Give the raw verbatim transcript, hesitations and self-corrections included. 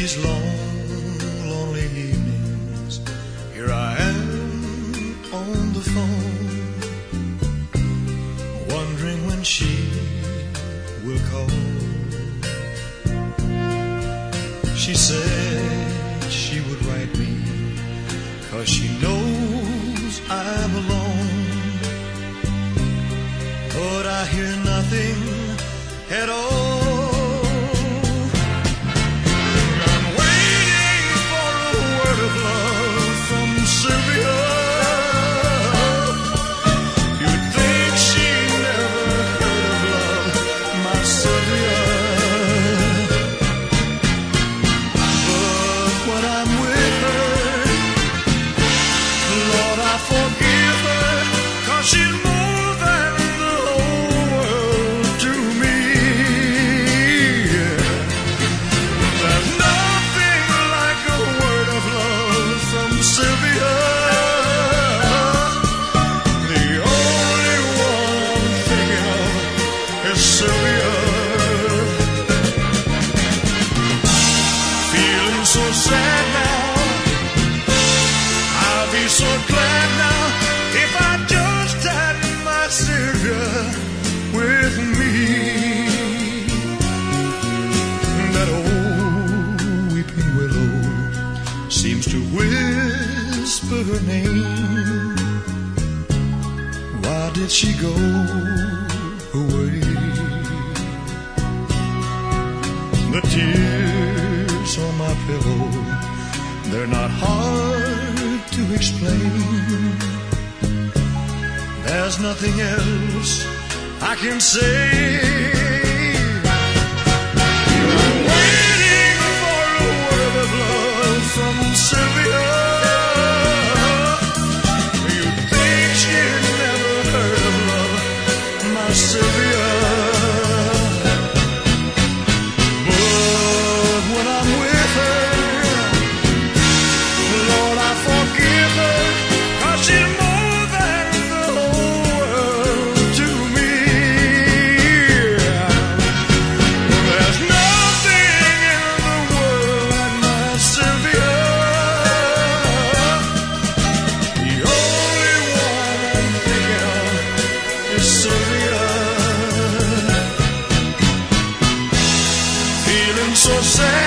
these long, lonely evenings, here I am on the phone, wondering when she will call. She said she would write me, 'cause she knows I'm alone, but I hear nothing at all. I'm waiting for a word of love from Sylvia. You'd think she never heard of love, my Sylvia. But when I'm with her, Lord, I forgive her, 'cause she's more than the whole world to me. There's nothing like a word of love from Sylvia. The only one I'm thinking of is Sylvia. Feeling so sad now, I'll be so glad now if I just had my Sylvia with me. That old weeping willow seems to whisper her name. Why did she go away? The tears on my pillow, they're not hard to explain. There's nothing else I can say. I'm waiting for a word of love from Sylvia. You'd think she'd never heard of love, my Sylvia. But when I'm with her, Lord, I forgive her, 'cause she's more than the whole world to me. There's nothing in the world like my Sylvia. The only one I'm thinking of is Sylvia. Feeling so sad,